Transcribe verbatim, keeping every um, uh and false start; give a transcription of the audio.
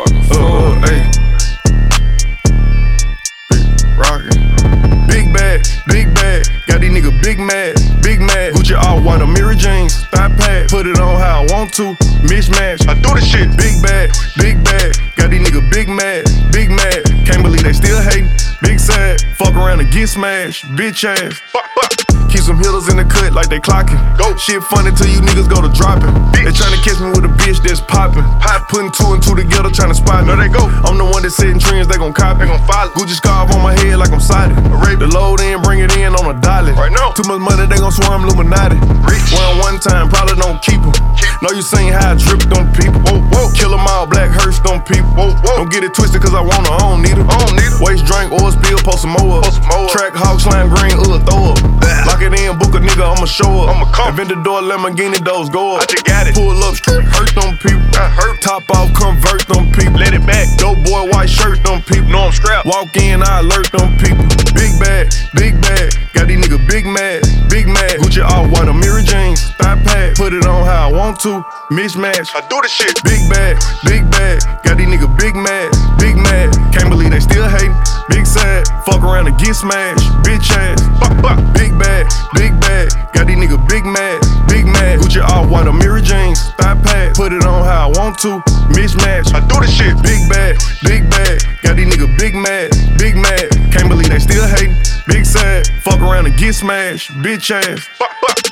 fucking fool. Uh, hey. Rockin'. Big bag, big bag. Got these niggas big mad, big mad. Gucci all white on mirror jeans, thigh pad. Put it on how I want to, mismatch. I do the shit. Big bag, big bag. Got these niggas big mad, big mad. Can't believe they still hating, big sad. Fuck around and get smashed, bitch ass. Fuck, fuck. Keep some hitters in the cut like they clocking. Go. Shit funny till you niggas go to dropping. Bitch. They tryna catch me with a bitch that's popping. Pop. Putting two and two together tryna spot me. There they go. I'm the one that's setting trends, they gon' copy. They gon' follow. Gucci scarf on my head like I'm sided. The load in, bring it in on a dolly. Right now. Too much money, they gon' swarm Illuminati. Rich. One one time, probably don't keep them. Keep. Know you seen how I dripped on people. Whoa, whoa. Kill them all, black hearse on people. Whoa, whoa. Don't get it twisted cause I want her, I don't need her. I don't need her. Waste drink, oil spill, post some more up. Track hawk, slime green, uh, throw up. Lock it in, book a nigga, I'ma show up. I'ma come. Aventador, Lamborghini, doors go up. I just got it. Pull up, straight hurt them people. I hurt. Top off, convert them people. Let it back. Dope boy, white shirt them people. Know I'm strapped. Walk in, I alert them people. Big bag, big bag. Got these niggas big mad, big mad. Gucci all white on mirror jeans, thigh pad. Put it on how I want to, mismatch. I do the shit. Big bag, big bag. Got these niggas big mad, big mad. Can't believe they still hating, big sad. Fuck around and get smashed, bitch ass. Fuck, fuck. Big bag, big bag. Got these niggas big mad, big mad. Gucci all white on mirror jeans, thigh pad. Put it on how I want to, mismatch. I do the shit. Big bag, big bag. Got these niggas big mad, big mad. Can't believe they still hating, big sad. Fuck around and get smashed, bitch ass. Fuck, fuck.